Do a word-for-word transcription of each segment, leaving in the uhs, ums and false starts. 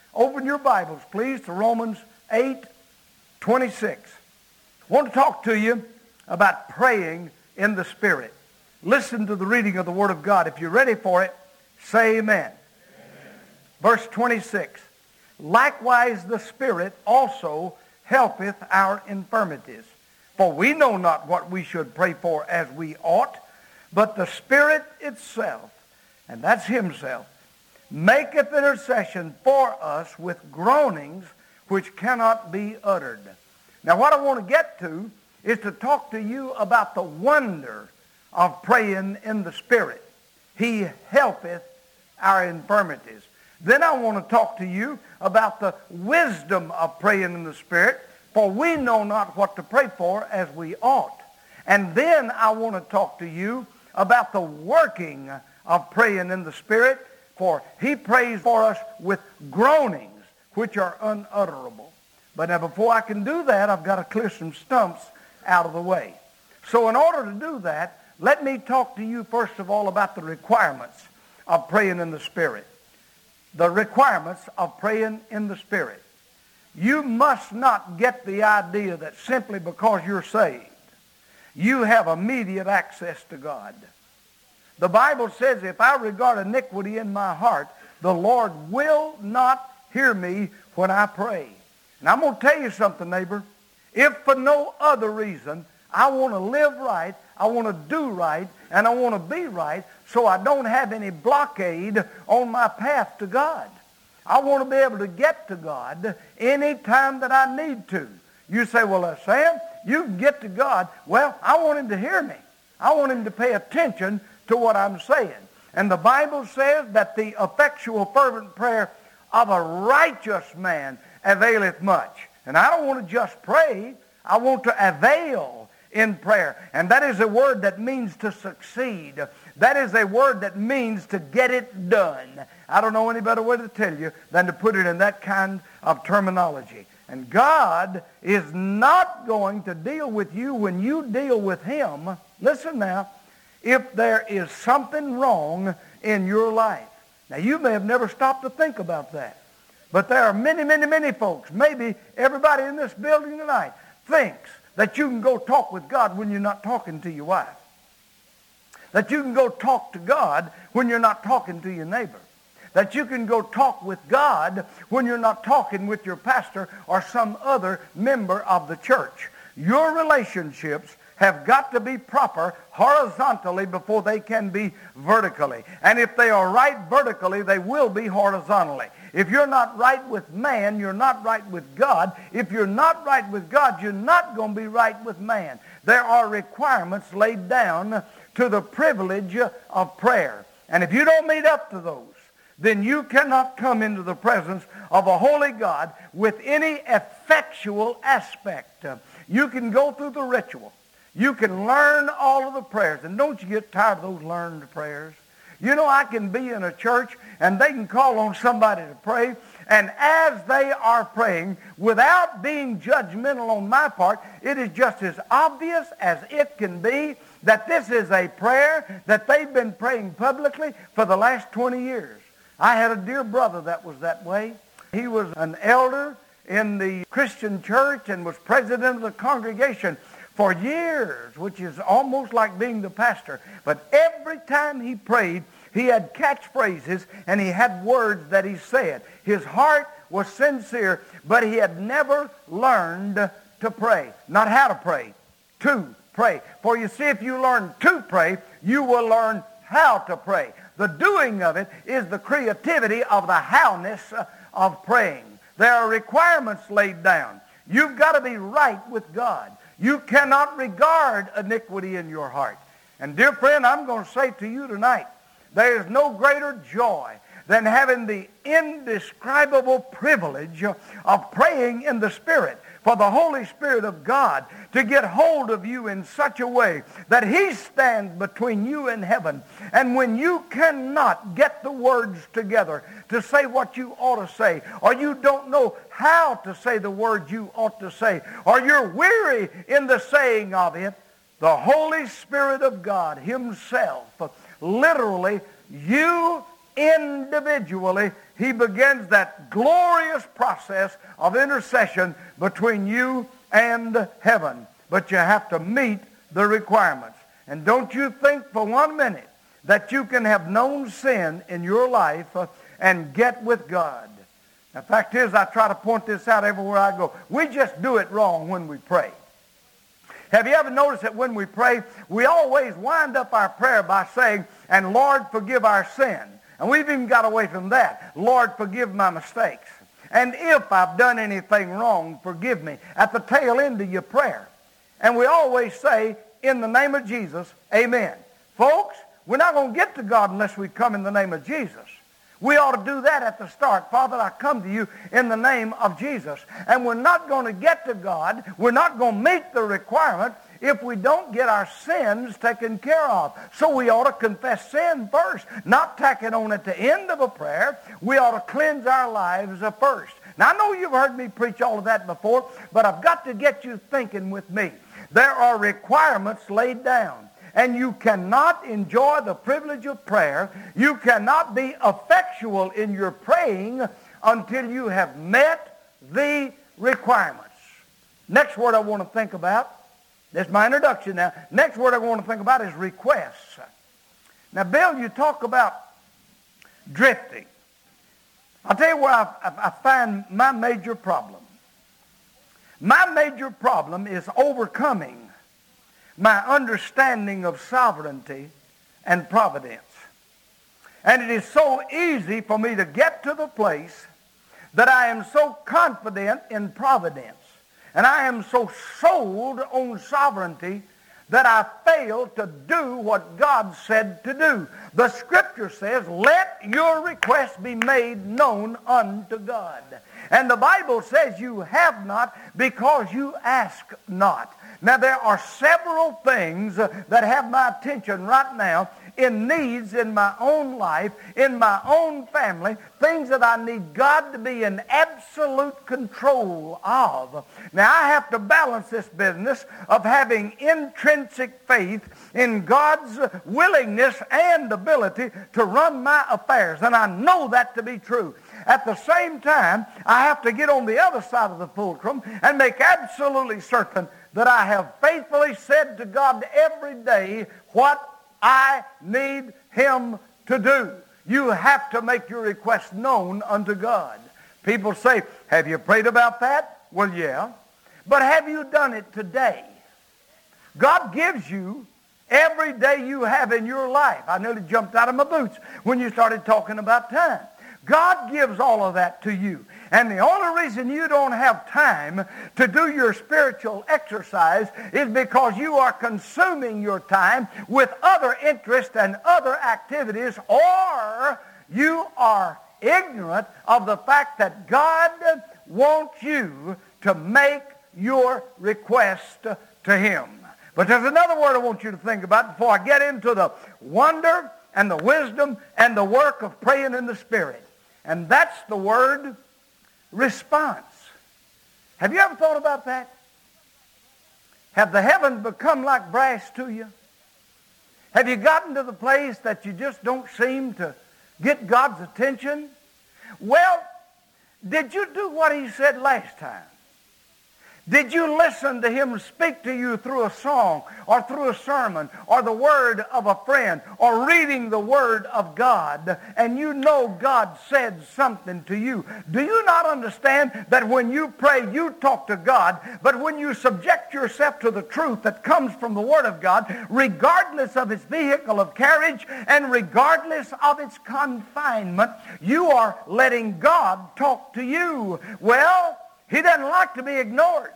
Open your Bibles, please, to Romans eight twenty-six. I want to talk to you about praying in the Spirit. Listen to the reading of the Word of God. If you're ready for it, say amen. Amen. Verse twenty-six. Likewise the Spirit also helpeth our infirmities. For we know not what we should pray for as we ought, but the Spirit itself, and that's Himself, maketh intercession for us with groanings which cannot be uttered. Now what I want to get to is to talk to you about the wonder of praying in the Spirit. He helpeth our infirmities. Then I want to talk to you about the wisdom of praying in the Spirit, for we know not what to pray for as we ought. And then I want to talk to you about the working of praying in the Spirit, for He prays for us with groanings which are unutterable. But now before I can do that, I've got to clear some stumps out of the way. So in order to do that, let me talk to you first of all about the requirements of praying in the Spirit. The requirements of praying in the Spirit. You must not get the idea that simply because you're saved, you have immediate access to God. The Bible says, if I regard iniquity in my heart, the Lord will not hear me when I pray. And I'm going to tell you something, neighbor. If for no other reason, I want to live right, I want to do right, and I want to be right, so I don't have any blockade on my path to God. I want to be able to get to God any time that I need to. You say, well, uh, Sam, you can get to God. Well, I want Him to hear me. I want Him to pay attention to what I'm saying. And the Bible says that the effectual fervent prayer of a righteous man availeth much. And I don't want to just pray. I want to avail in prayer. And that is a word that means to succeed. That is a word that means to get it done. I don't know any better way to tell you than to put it in that kind of terminology. And God is not going to deal with you when you deal with Him. Listen now, if there is something wrong in your life. Now you may have never stopped to think about that. But there are many, many, many folks, maybe everybody in this building tonight, thinks that you can go talk with God when you're not talking to your wife. That you can go talk to God when you're not talking to your neighbor. That you can go talk with God when you're not talking with your pastor or some other member of the church. Your relationships have got to be proper horizontally before they can be vertically. And if they are right vertically, they will be horizontally. If you're not right with man, you're not right with God. If you're not right with God, you're not going to be right with man. There are requirements laid down to the privilege of prayer. And if you don't meet up to those, then you cannot come into the presence of a holy God with any effectual aspect. You can go through the ritual. You can learn all of the prayers. And don't you get tired of those learned prayers? You know, I can be in a church and they can call on somebody to pray, and as they are praying, without being judgmental on my part, it is just as obvious as it can be that this is a prayer that they've been praying publicly for the last twenty years. I had a dear brother that was that way. He was an elder in the Christian church and was president of the congregation for years, which is almost like being the pastor. But every time he prayed, he had catchphrases and he had words that he said. His heart was sincere, but he had never learned to pray. Not how to pray, to pray. For you see, if you learn to pray, you will learn how to pray. The doing of it is the creativity of the howness of praying. There are requirements laid down. You've got to be right with God. You cannot regard iniquity in your heart. And dear friend, I'm going to say to you tonight, there is no greater joy than having the indescribable privilege of praying in the Spirit. For the Holy Spirit of God to get hold of you in such a way that He stands between you and heaven. And when you cannot get the words together to say what you ought to say, or you don't know how to say the words you ought to say, or you're weary in the saying of it, the Holy Spirit of God Himself, literally, you individually, he begins that glorious process of intercession between you and heaven. But you have to meet the requirements. And don't you think for one minute that you can have known sin in your life uh, and get with God. The fact is, I try to point this out everywhere I go. We just do it wrong when we pray. Have you ever noticed that when we pray, we always wind up our prayer by saying, and Lord, forgive our sin. And we've even got away from that. Lord, forgive my mistakes. And if I've done anything wrong, forgive me. At the tail end of your prayer. And we always say, in the name of Jesus, amen. Folks, we're not going to get to God unless we come in the name of Jesus. We ought to do that at the start. Father, I come to you in the name of Jesus. And we're not going to get to God, we're not going to meet the requirement if we don't get our sins taken care of. So we ought to confess sin first, not tack it on at the end of a prayer. We ought to cleanse our lives first. Now, I know you've heard me preach all of that before, but I've got to get you thinking with me. There are requirements laid down. And you cannot enjoy the privilege of prayer. You cannot be effectual in your praying until you have met the requirements. Next word I want to think about, that's my introduction now. Next word I want to think about is requests. Now, Bill, you talk about drifting. I'll tell you where I, I find my major problem. My major problem is overcoming my understanding of sovereignty and providence. And it is so easy for me to get to the place that I am so confident in providence and I am so sold on sovereignty that I fail to do what God said to do. The Scripture says, let your request be made known unto God. And the Bible says you have not because you ask not. Now, there are several things that have my attention right now in needs in my own life, in my own family, things that I need God to be in absolute control of. Now, I have to balance this business of having intrinsic faith in God's willingness and ability to run my affairs, and I know that to be true. At the same time, I have to get on the other side of the fulcrum and make absolutely certain that I have faithfully said to God every day what I need Him to do. You have to make your request known unto God. People say, have you prayed about that? Well, yeah. But have you done it today? God gives you every day you have in your life. I nearly jumped out of my boots when you started talking about time. God gives all of that to you. And the only reason you don't have time to do your spiritual exercise is because you are consuming your time with other interests and other activities, or you are ignorant of the fact that God wants you to make your request to Him. But there's another word I want you to think about before I get into the wonder and the wisdom and the work of praying in the Spirit. And that's the word response. Have you ever thought about that? Have the heavens become like brass to you? Have you gotten to the place that you just don't seem to get God's attention? Well, did you do what He said last time? Did you listen to Him speak to you through a song or through a sermon or the word of a friend or reading the Word of God, and you know God said something to you? Do you not understand that when you pray, you talk to God, but when you subject yourself to the truth that comes from the Word of God, regardless of its vehicle of carriage and regardless of its confinement, you are letting God talk to you? Well, He doesn't like to be ignored.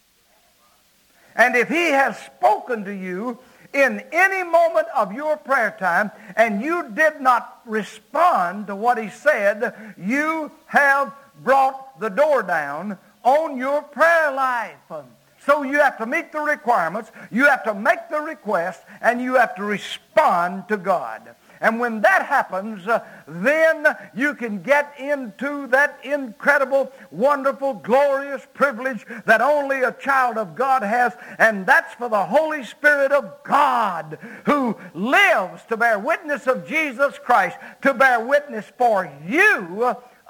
And if He has spoken to you in any moment of your prayer time and you did not respond to what He said, you have brought the door down on your prayer life. So you have to meet the requirements, you have to make the request, and you have to respond to God. And when that happens, uh, then you can get into that incredible, wonderful, glorious privilege that only a child of God has, and that's for the Holy Spirit of God who lives to bear witness of Jesus Christ, to bear witness for you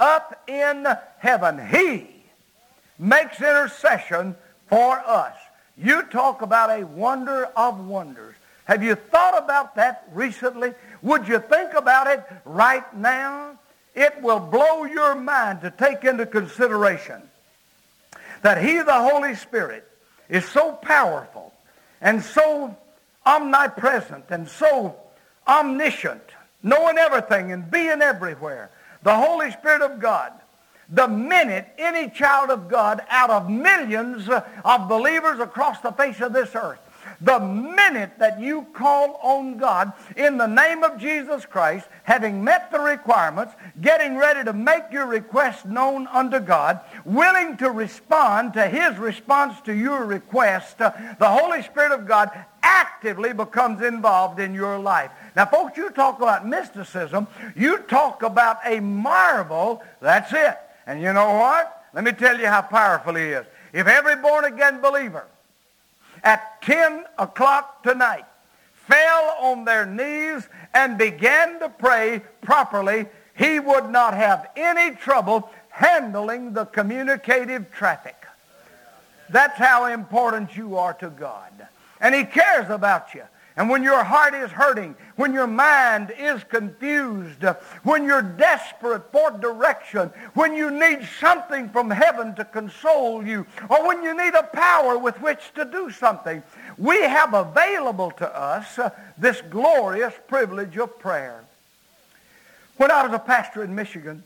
up in heaven. He makes intercession for us. You talk about a wonder of wonders. Have you thought about that recently? Would you think about it right now? It will blow your mind to take into consideration that He, the Holy Spirit, is so powerful and so omnipresent and so omniscient, knowing everything and being everywhere. The Holy Spirit of God, the minute any child of God out of millions of believers across the face of this earth, the minute that you call on God in the name of Jesus Christ, having met the requirements, getting ready to make your request known unto God, willing to respond to His response to your request, uh, the Holy Spirit of God actively becomes involved in your life. Now, folks, you talk about mysticism. You talk about a marvel. That's it. And you know what? Let me tell you how powerful He is. If every born-again believer at ten o'clock tonight fell on their knees and began to pray properly, he would not have any trouble handling the communicative traffic. That's how important you are to God. And He cares about you. And when your heart is hurting, when your mind is confused, when you're desperate for direction, when you need something from heaven to console you, or when you need a power with which to do something, we have available to us uh, this glorious privilege of prayer. When I was a pastor in Michigan,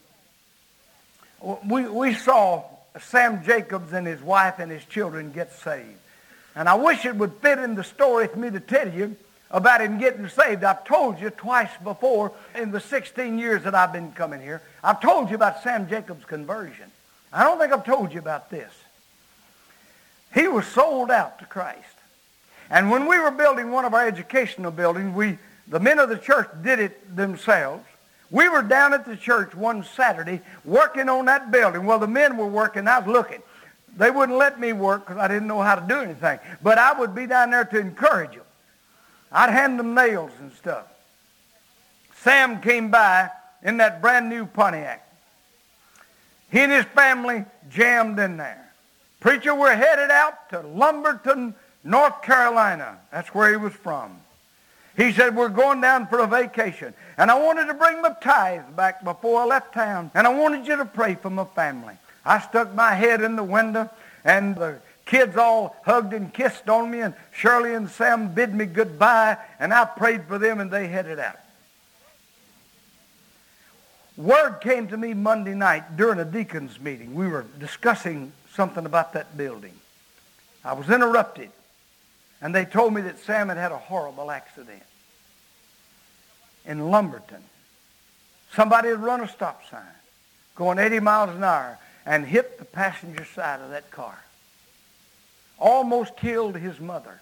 we, we saw Sam Jacobs and his wife and his children get saved. And I wish it would fit in the story for me to tell you about him getting saved. I've told you twice before in the sixteen years that I've been coming here. I've told you about Sam Jacobs' conversion. I don't think I've told you about this. He was sold out to Christ. And when we were building one of our educational buildings, we, the men of the church did it themselves. We were down at the church one Saturday working on that building. Well, the men were working. I was looking. They wouldn't let me work because I didn't know how to do anything. But I would be down there to encourage them. I'd hand them nails and stuff. Sam came by in that brand new Pontiac. He and his family jammed in there. Preacher, we're headed out to Lumberton, North Carolina. That's where he was from. He said, we're going down for a vacation. And I wanted to bring my tithes back before I left town. And I wanted you to pray for my family. I stuck my head in the window, and the kids all hugged and kissed on me, and Shirley and Sam bid me goodbye, and I prayed for them, and they headed out. Word came to me Monday night during a deacon's meeting. We were discussing something about that building. I was interrupted, and they told me that Sam had had a horrible accident in Lumberton. Somebody had run a stop sign going eighty miles an hour and hit the passenger side of that car. Almost killed his mother.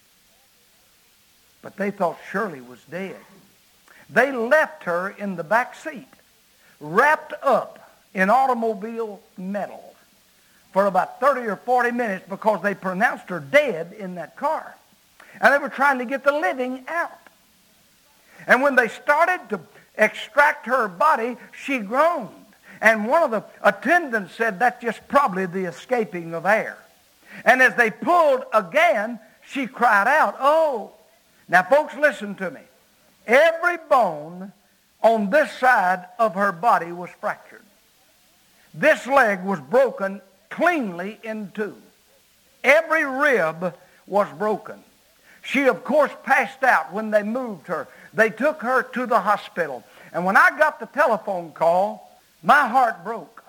But they thought Shirley was dead. They left her in the back seat, wrapped up in automobile metal for about thirty or forty minutes because they pronounced her dead in that car. And they were trying to get the living out. And when they started to extract her body, she groaned. And one of the attendants said, that's just probably the escaping of air. And as they pulled again, she cried out, oh. Now, folks, listen to me. Every bone on this side of her body was fractured. This leg was broken cleanly in two. Every rib was broken. She, of course, passed out when they moved her. They took her to the hospital. And when I got the telephone call, my heart broke.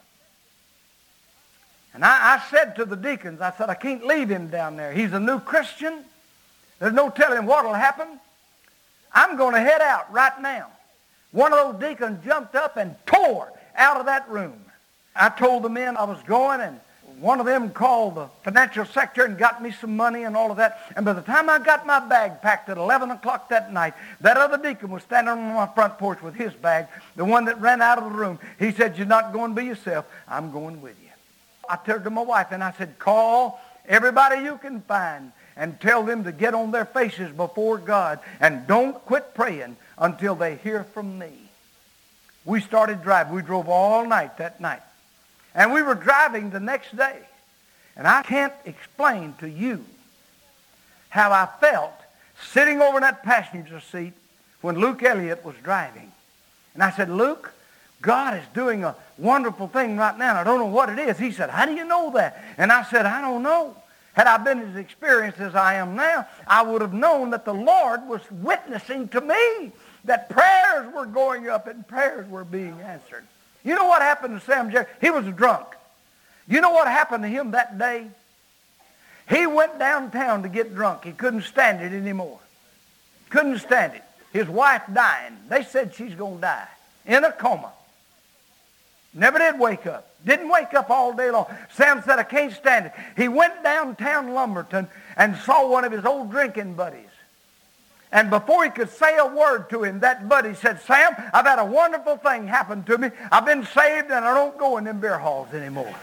And I, I said to the deacons, I said, I can't leave him down there. He's a new Christian. There's no telling what will happen. I'm going to head out right now. One of those deacons jumped up and tore out of that room. I told the men I was going, and one of them called the financial secretary and got me some money and all of that. And by the time I got my bag packed at eleven o'clock that night, that other deacon was standing on my front porch with his bag, the one that ran out of the room. He said, you're not going by yourself. I'm going with you. I turned to my wife and I said, call everybody you can find and tell them to get on their faces before God and don't quit praying until they hear from me. we started driving. We drove all night that night. And we were driving the next day. And I can't explain to you how I felt sitting over in that passenger seat when Luke Elliott was driving. And I said, Luke, God is doing a wonderful thing right now, and I don't know what it is. He said, how do you know that? And I said, I don't know. Had I been as experienced as I am now, I would have known that the Lord was witnessing to me, that prayers were going up and prayers were being answered. You know what happened to Sam Jacobs? He was drunk. You know what happened to him that day? He went downtown to get drunk. He couldn't stand it anymore. Couldn't stand it. His wife dying. They said she's going to die. In a coma. Never did wake up. Didn't wake up all day long. Sam said, I can't stand it. He went downtown Lumberton and saw one of his old drinking buddies. And before he could say a word to him, that buddy said, Sam, I've had a wonderful thing happen to me. I've been saved and I don't go in them beer halls anymore.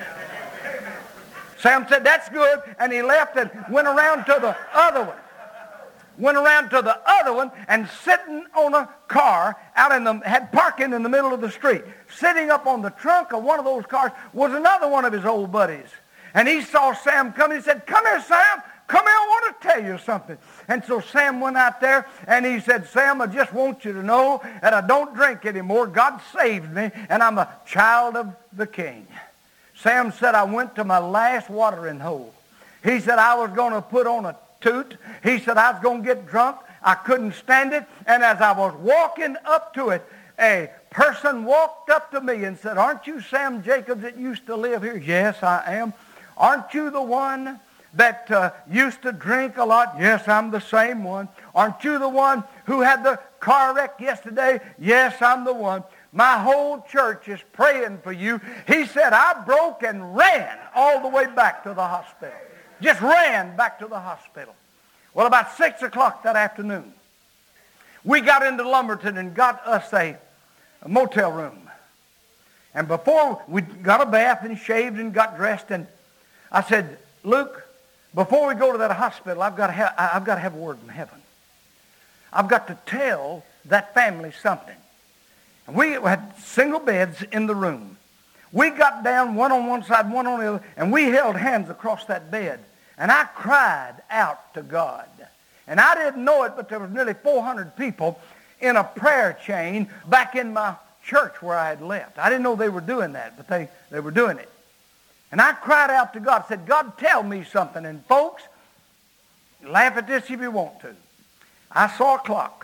Sam said, that's good. And he left and went around to the other one. Went around to the other one and sitting on a car out in the, had parking in the middle of the street. Sitting up on the trunk of one of those cars was another one of his old buddies. And he saw Sam coming. He said, come here, Sam. Come here, I want to tell you something. And so Sam went out there and he said, Sam, I just want you to know that I don't drink anymore. God saved me and I'm a child of the King. Sam said, I went to my last watering hole. He said, I was going to put on a toot. He said, I was going to get drunk. I couldn't stand it. And as I was walking up to it, a person walked up to me and said, aren't you Sam Jacobs that used to live here? Yes, I am. Aren't you the one that uh, used to drink a lot? Yes, I'm the same one. Aren't you the one who had the car wreck yesterday? Yes, I'm the one. My whole church is praying for you. He said, I broke and ran all the way back to the hospital. Just ran back to the hospital. Well, about six o'clock that afternoon, we got into Lumberton and got us a, a motel room. And before we got a bath and shaved and got dressed, and I said, Luke, before we go to that hospital, I've got to have, I've got to have a word from heaven. I've got to tell that family something. And we had single beds in the room. We got down, one on one side, one on the other, and we held hands across that bed. And I cried out to God. And I didn't know it, but there was nearly four hundred people in a prayer chain back in my church where I had left. I didn't know they were doing that, but they, they were doing it. And I cried out to God, said, God, tell me something. And folks, laugh at this if you want to. I saw a clock.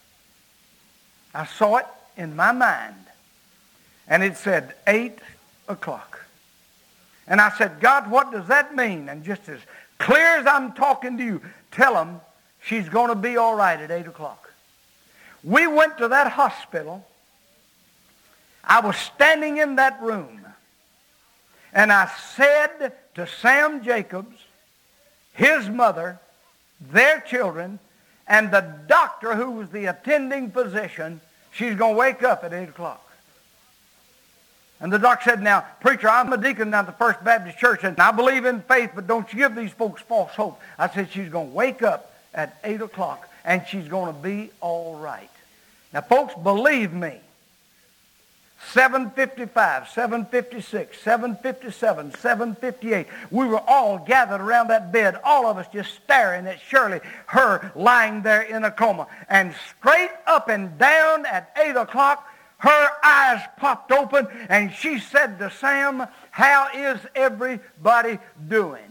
I saw it in my mind. And it said eight o'clock. And I said, God, what does that mean? And just as clear as I'm talking to you, tell them she's going to be all right at eight o'clock. We went to that hospital. I was standing in that room. And I said to Sam Jacobs, his mother, their children, and the doctor who was the attending physician, she's going to wake up at eight o'clock. And the doctor said, now, preacher, I'm a deacon down at the First Baptist Church, and I believe in faith, but don't you give these folks false hope. I said, she's going to wake up at eight o'clock, and she's going to be all right. Now, folks, believe me, seven fifty-five, seven fifty-six, seven fifty-seven, seven fifty-eight, we were all gathered around that bed, all of us just staring at Shirley, her lying there in a coma. And straight up and down at eight o'clock, her eyes popped open, and she said to Sam, how is everybody doing?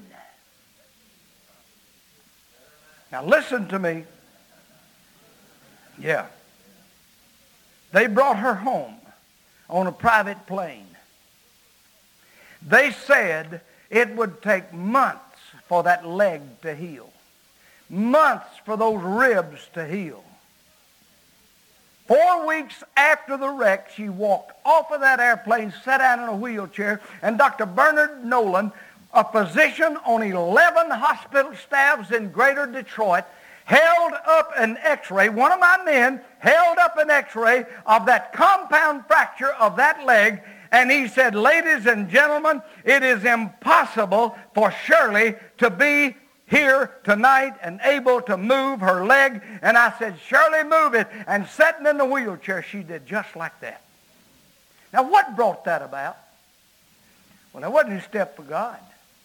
Now listen to me. Yeah. They brought her home on a private plane. They said it would take months for that leg to heal. Months for those ribs to heal. Four weeks after the wreck, she walked off of that airplane, sat down in a wheelchair, and Doctor Bernard Nolan, a physician on eleven hospital staffs in Greater Detroit, held up an x-ray, one of my men held up an x-ray of that compound fracture of that leg, and he said, ladies and gentlemen, it is impossible for Shirley to be here tonight and able to move her leg. And I said, Shirley, move it. And sitting in the wheelchair, she did just like that. Now, what brought that about? Well, that wasn't a step for God.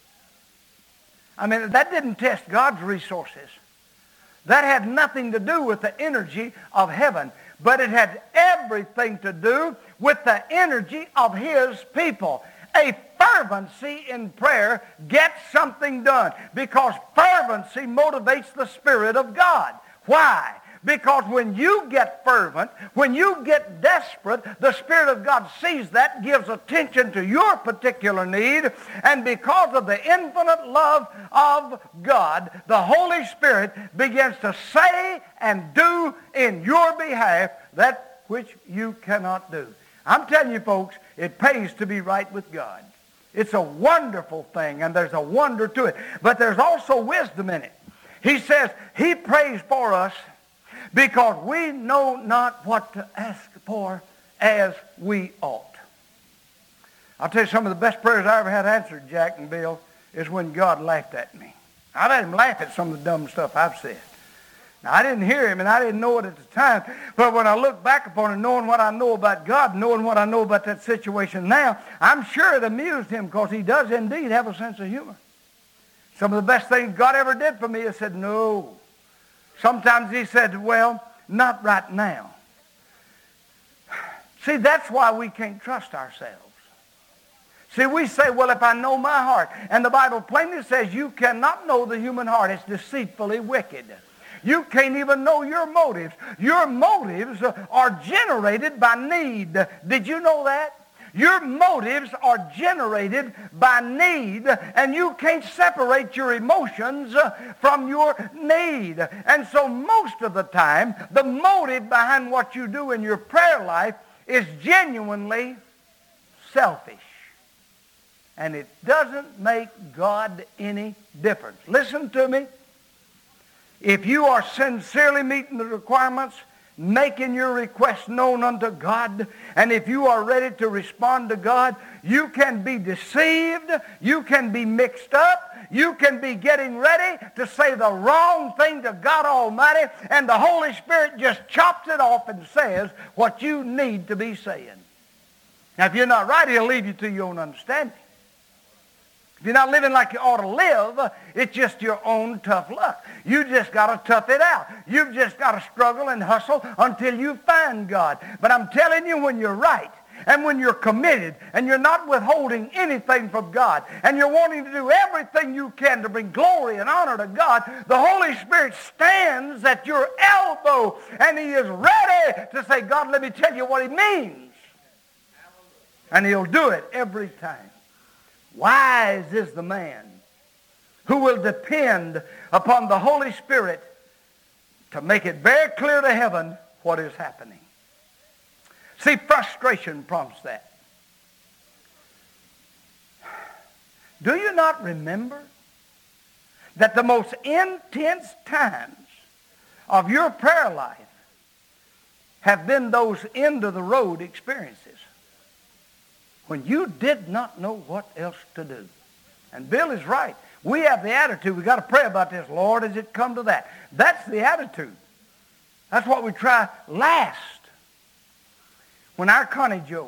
I mean, that didn't test God's resources. That had nothing to do with the energy of heaven, but it had everything to do with the energy of his people. A fervency in prayer gets something done because fervency motivates the Spirit of God. Why? Because when you get fervent, when you get desperate, the Spirit of God sees that, gives attention to your particular need, and because of the infinite love of God, the Holy Spirit begins to say and do in your behalf that which you cannot do. I'm telling you, folks, it pays to be right with God. It's a wonderful thing, and there's a wonder to it. But there's also wisdom in it. He says he prays for us because we know not what to ask for as we ought. I'll tell you, some of the best prayers I ever had answered, Jack and Bill, is when God laughed at me. I let him laugh at some of the dumb stuff I've said. Now, I didn't hear him, and I didn't know it at the time, but when I look back upon it, knowing what I know about God, knowing what I know about that situation now, I'm sure it amused him because he does indeed have a sense of humor. Some of the best things God ever did for me is said, no. Sometimes he said, well, not right now. See, that's why we can't trust ourselves. See, we say, well, if I know my heart, and the Bible plainly says you cannot know the human heart. It's deceitfully wicked. You can't even know your motives. Your motives are generated by need. Did you know that? Your motives are generated by need, and you can't separate your emotions from your need. And so most of the time, the motive behind what you do in your prayer life is genuinely selfish. And it doesn't make God any difference. Listen to me. If you are sincerely meeting the requirements, making your request known unto God, and if you are ready to respond to God, you can be deceived, you can be mixed up, you can be getting ready to say the wrong thing to God Almighty, and the Holy Spirit just chops it off and says what you need to be saying. Now, if you're not right, he'll leave you to your own understanding. If you're not living like you ought to live, it's just your own tough luck. You just got to tough it out. You've just got to struggle and hustle until you find God. But I'm telling you, when you're right, and when you're committed, and you're not withholding anything from God, and you're wanting to do everything you can to bring glory and honor to God, the Holy Spirit stands at your elbow, and he is ready to say, God, let me tell you what he means. And he'll do it every time. Wise is the man who will depend upon the Holy Spirit to make it very clear to heaven what is happening. See, frustration prompts that. Do you not remember that the most intense times of your prayer life have been those end-of-the-road experiences when you did not know what else to do? And Bill is right. We have the attitude, we've got to pray about this. Lord, has it come to that? That's the attitude. That's what we try last. When our Connie Jo,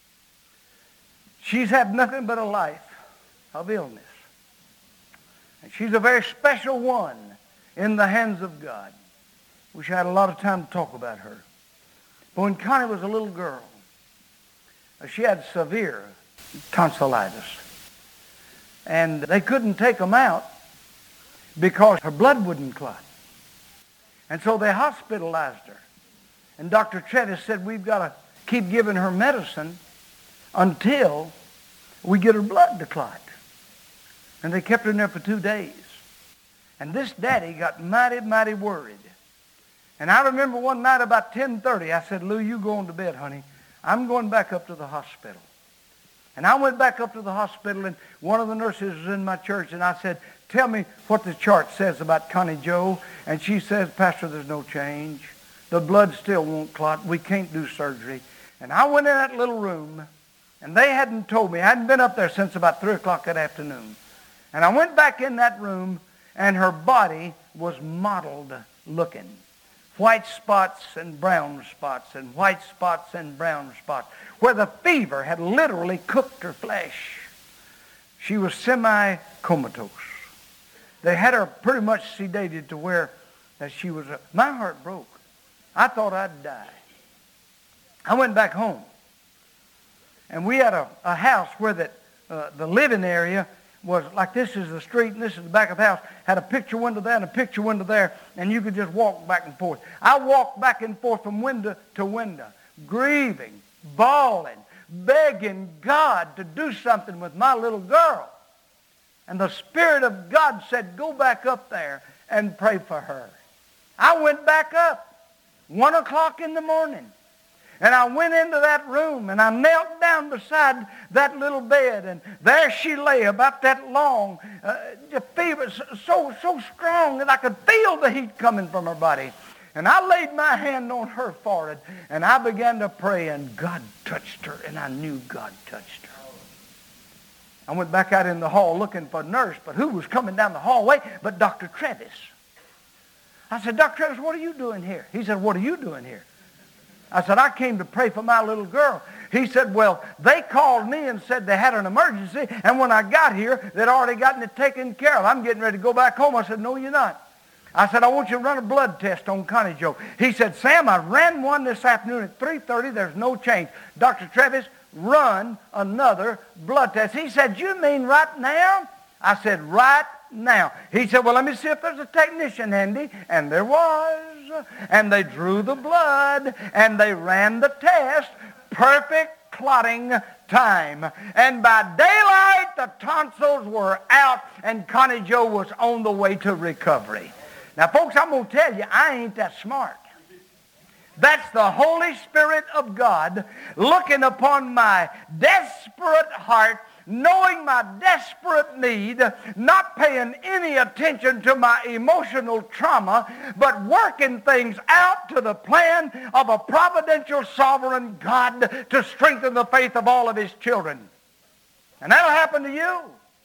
she's had nothing but a life of illness. And she's a very special one in the hands of God. Wish I had a lot of time to talk about her. But when Connie was a little girl, she had severe tonsillitis. And they couldn't take them out because her blood wouldn't clot. And so they hospitalized her. And Doctor Trettis said, we've got to keep giving her medicine until we get her blood to clot. And they kept her in there for two days. And this daddy got mighty, mighty worried. And I remember one night about ten thirty, I said, Lou, you go on to bed, honey. I'm going back up to the hospital. And I went back up to the hospital, and one of the nurses was in my church, and I said, tell me what the chart says about Connie Jo. And she says, Pastor, there's no change. The blood still won't clot. We can't do surgery. And I went in that little room, and they hadn't told me. I hadn't been up there since about three o'clock that afternoon. And I went back in that room, and her body was mottled looking. white spots and brown spots and white spots and brown spots, where the fever had literally cooked her flesh. She was semi-comatose. They had her pretty much sedated to where that she was, a, my heart broke. I thought I'd die. I went back home. And we had a, a house where that, uh, the living area was like, this is the street and this is the back of the house, had a picture window there and a picture window there, and you could just walk back and forth. I walked back and forth from window to window, grieving, bawling, begging God to do something with my little girl. And the Spirit of God said, go back up there and pray for her. I went back up, one o'clock in the morning. And I went into that room and I knelt down beside that little bed, and there she lay about that long, uh, the fever so, so strong that I could feel the heat coming from her body. And I laid my hand on her forehead and I began to pray, and God touched her, and I knew God touched her. I went back out in the hall looking for a nurse, but who was coming down the hallway but Doctor Travis. I said, Doctor Travis, what are you doing here? He said, what are you doing here? I said, I came to pray for my little girl. He said, well, they called me and said they had an emergency, and when I got here, they'd already gotten it taken care of. I'm getting ready to go back home. I said, no, you're not. I said, I want you to run a blood test on Connie Joe. He said, Sam, I ran one this afternoon at three thirty. There's no change. Doctor Travis, run another blood test. He said, you mean right now? I said, right now. He said, well, let me see if there's a technician handy. And there was. And they drew the blood, and they ran the test. Perfect clotting time. And by daylight, the tonsils were out, and Connie Joe was on the way to recovery. Now, folks, I'm going to tell you, I ain't that smart. That's the Holy Spirit of God looking upon my desperate heart, knowing my desperate need, not paying any attention to my emotional trauma, but working things out to the plan of a providential, sovereign God to strengthen the faith of all of his children. And that'll happen to you.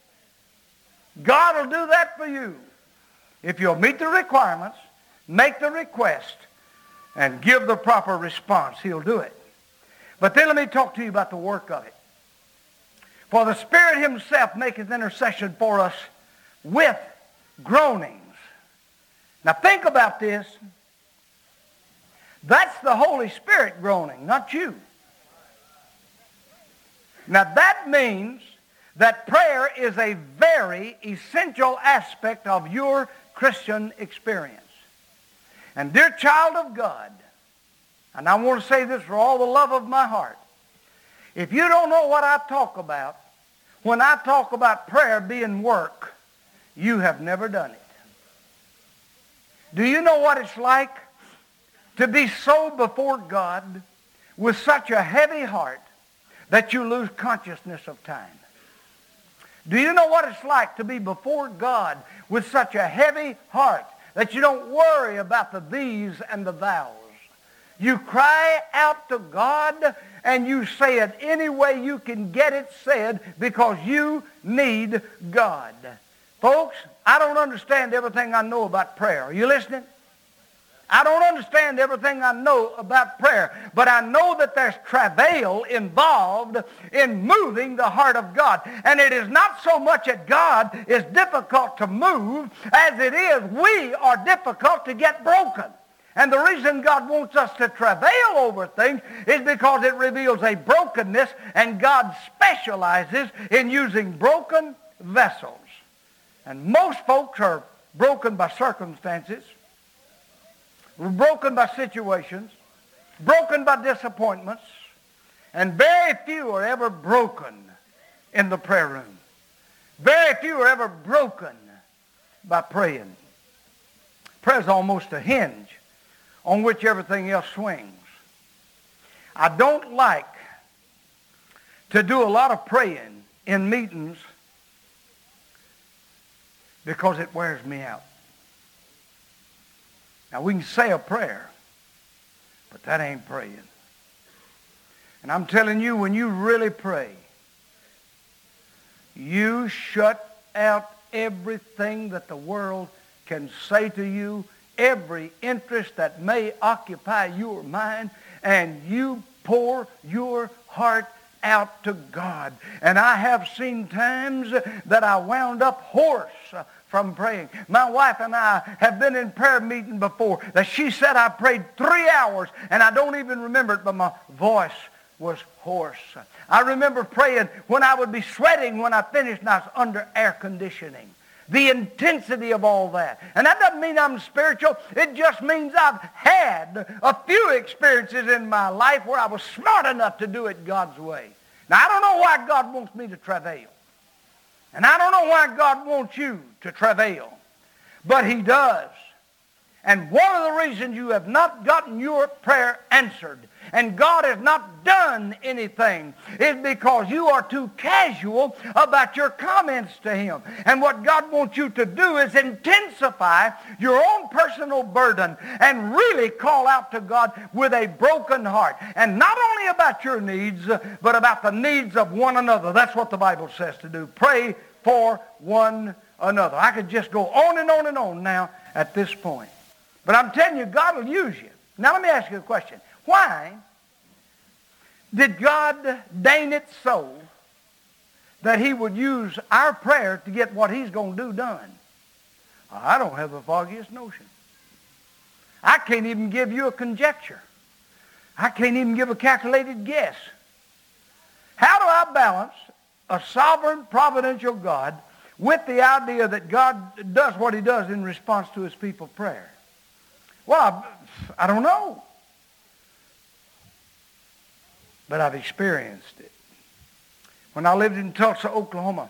God will do that for you if you'll meet the requirements, make the request, and give the proper response. He'll do it. But then let me talk to you about the work of it. For the Spirit himself maketh intercession for us with groanings. Now think about this. That's the Holy Spirit groaning, not you. Now that means that prayer is a very essential aspect of your Christian experience. And dear child of God, and I want to say this for all the love of my heart, if you don't know what I talk about, when I talk about prayer being work, you have never done it. Do you know what it's like to be so before God with such a heavy heart that you lose consciousness of time? Do you know what it's like to be before God with such a heavy heart that you don't worry about the these and the thous? You cry out to God and you say it any way you can get it said because you need God. Folks, I don't understand everything I know about prayer. Are you listening? I don't understand everything I know about prayer, but I know that there's travail involved in moving the heart of God. And it is not so much that God is difficult to move as it is we are difficult to get broken. And the reason God wants us to travail over things is because it reveals a brokenness, and God specializes in using broken vessels. And most folks are broken by circumstances, broken by situations, broken by disappointments, and very few are ever broken in the prayer room. Very few are ever broken by praying. Prayer is almost a hinge on which everything else swings. I don't like to do a lot of praying in meetings because it wears me out. Now, we can say a prayer, but that ain't praying. And I'm telling you, when you really pray, you shut out everything that the world can say to you every interest that may occupy your mind, and you pour your heart out to God. And I have seen times that I wound up hoarse from praying. My wife and I have been in prayer meeting before that she said I prayed three hours, and I don't even remember it, but my voice was hoarse. I remember praying when I would be sweating when I finished and I was under air conditioning. The intensity of all that. And that doesn't mean I'm spiritual. It just means I've had a few experiences in my life where I was smart enough to do it God's way. Now, I don't know why God wants me to travail. And I don't know why God wants you to travail. But he does. And one of the reasons you have not gotten your prayer answered and God has not done anything is because you are too casual about your comments to him. And what God wants you to do is intensify your own personal burden and really call out to God with a broken heart. And not only about your needs, but about the needs of one another. That's what the Bible says to do. Pray for one another. I could just go on and on and on now at this point. But I'm telling you, God will use you. Now let me ask you a question. Why did God deign it so that he would use our prayer to get what he's going to do done? I don't have the foggiest notion. I can't even give you a conjecture. I can't even give a calculated guess. How do I balance a sovereign, providential God with the idea that God does what he does in response to his people's prayer? Well, I, I don't know. But I've experienced it. When I lived in Tulsa, Oklahoma,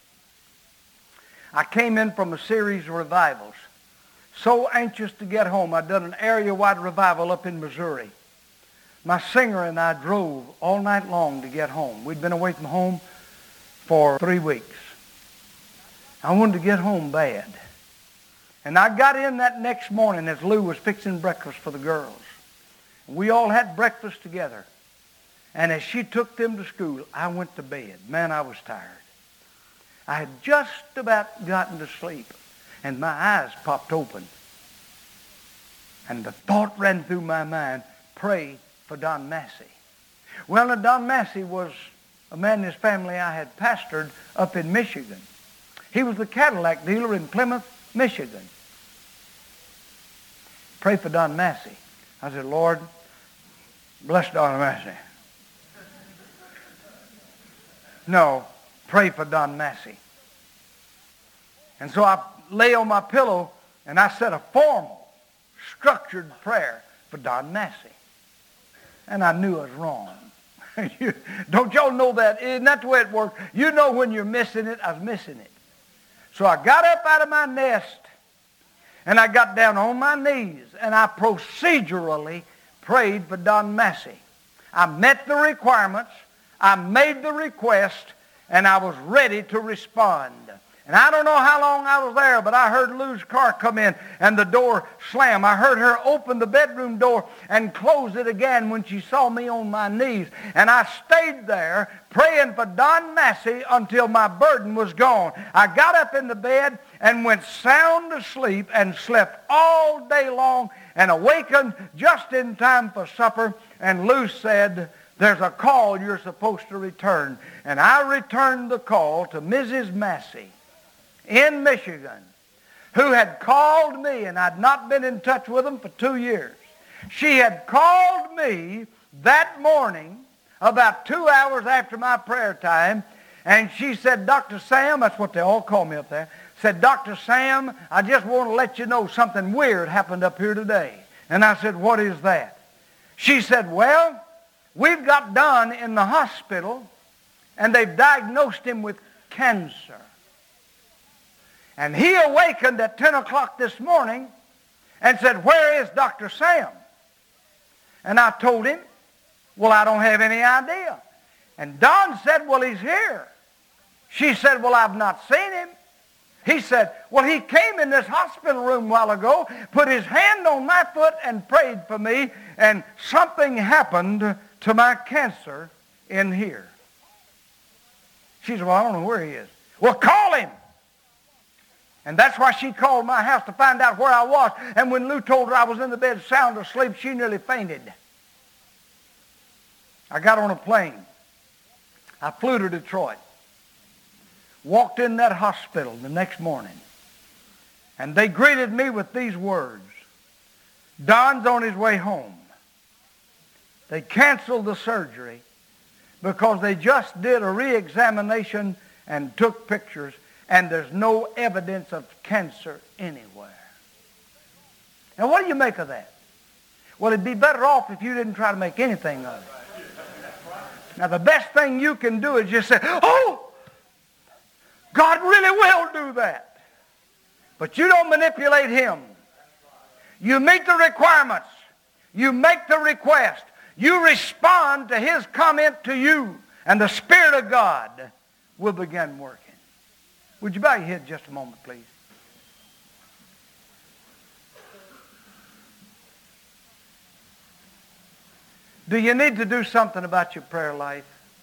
I came in from a series of revivals. So anxious to get home. I'd done an area-wide revival up in Missouri. My singer and I drove all night long to get home. We'd been away from home for three weeks. I wanted to get home bad. And I got in that next morning as Lou was fixing breakfast for the girls. We all had breakfast together. And as she took them to school, I went to bed. Man, I was tired. I had just about gotten to sleep, and my eyes popped open. And the thought ran through my mind, pray for Don Massey. Well, now, Don Massey was a man in his family I had pastored up in Michigan. He was the Cadillac dealer in Plymouth, Michigan. Pray for Don Massey. I said, Lord, bless Don Massey. No, pray for Don Massey. And so I lay on my pillow and I said a formal, structured prayer for Don Massey. And I knew I was wrong. Don't y'all know that? Isn't that the way it works? You know when you're missing it, I was missing it. So I got up out of my nest and I got down on my knees and I procedurally prayed for Don Massey. I met the requirements. I made the request, and I was ready to respond. And I don't know how long I was there, but I heard Lou's car come in and the door slam. I heard her open the bedroom door and close it again when she saw me on my knees. And I stayed there praying for Don Massey until my burden was gone. I got up in the bed and went sound asleep and slept all day long and awakened just in time for supper. And Lou said, there's a call you're supposed to return. And I returned the call to Missus Massey in Michigan, who had called me, and I'd not been in touch with them for two years. She had called me that morning about two hours after my prayer time, and she said, Doctor Sam, that's what they all call me up there, said, Doctor Sam, I just want to let you know something weird happened up here today. And I said, what is that? She said, well, we've got Don in the hospital, and they've diagnosed him with cancer. And he awakened at ten o'clock this morning and said, where is Doctor Sam? And I told him, well, I don't have any idea. And Don said, well, he's here. She said, well, I've not seen him. He said, well, he came in this hospital room a while ago, put his hand on my foot and prayed for me, and something happened to my cancer in here. She said, well, I don't know where he is. Well, call him. And that's why she called my house to find out where I was. And when Lou told her I was in the bed sound asleep, she nearly fainted. I got on a plane. I flew to Detroit. Walked in that hospital the next morning. And they greeted me with these words. Don's on his way home. They canceled the surgery because they just did a re-examination and took pictures, and there's no evidence of cancer anywhere. Now, what do you make of that? Well, it'd be better off if you didn't try to make anything of it. Now, the best thing you can do is just say, oh, God really will do that. But you don't manipulate him. You meet the requirements. You make the request. You respond to his comment to you, and the Spirit of God will begin working. Would you bow your head just a moment, please? Do you need to do something about your prayer life?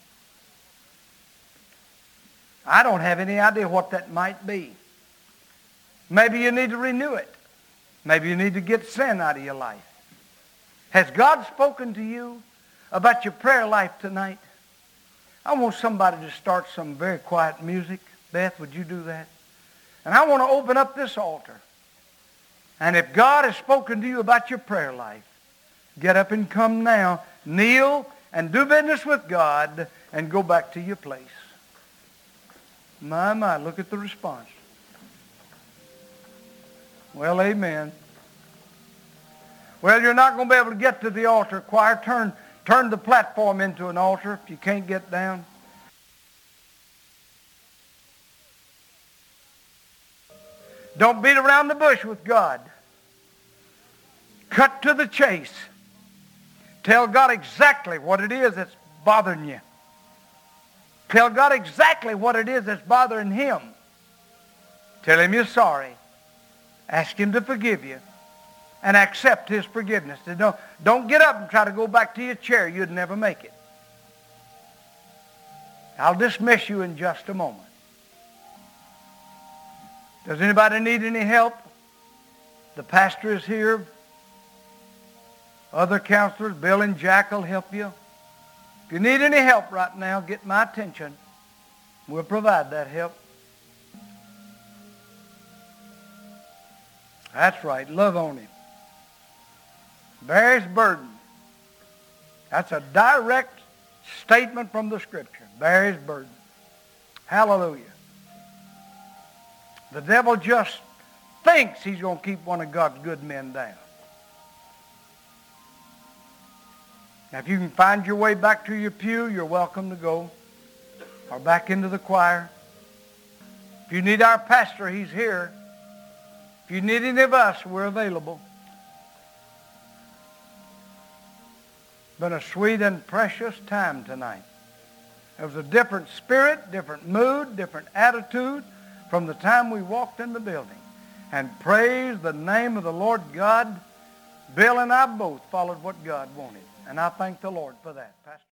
I don't have any idea what that might be. Maybe you need to renew it. Maybe you need to get sin out of your life. Has God spoken to you about your prayer life tonight? I want somebody to start some very quiet music. Beth, would you do that? And I want to open up this altar. And if God has spoken to you about your prayer life, get up and come now. Kneel and do business with God and go back to your place. My, my, look at the response. Well, amen. Well, you're not going to be able to get to the altar, choir. Turn, turn the platform into an altar if you can't get down. Don't beat around the bush with God. Cut to the chase. Tell God exactly what it is that's bothering you. Tell God exactly what it is that's bothering him. Tell him you're sorry. Ask him to forgive you. And accept his forgiveness. Don't, don't get up and try to go back to your chair. You'd never make it. I'll dismiss you in just a moment. Does anybody need any help? The pastor is here. Other counselors, Bill and Jack, will help you. If you need any help right now, get my attention. We'll provide that help. That's right. Love on him. Bear his burden. That's a direct statement from the Scripture. Bear his burden. Hallelujah. The devil just thinks he's going to keep one of God's good men down. Now, if you can find your way back to your pew, you're welcome to go. Or back into the choir. If you need our pastor, he's here. If you need any of us, we're available. Been a sweet and precious time tonight. There was a different spirit, different mood, different attitude from the time we walked in the building. And praise the name of the Lord God. Bill and I both followed what God wanted. And I thank the Lord for that, Pastor.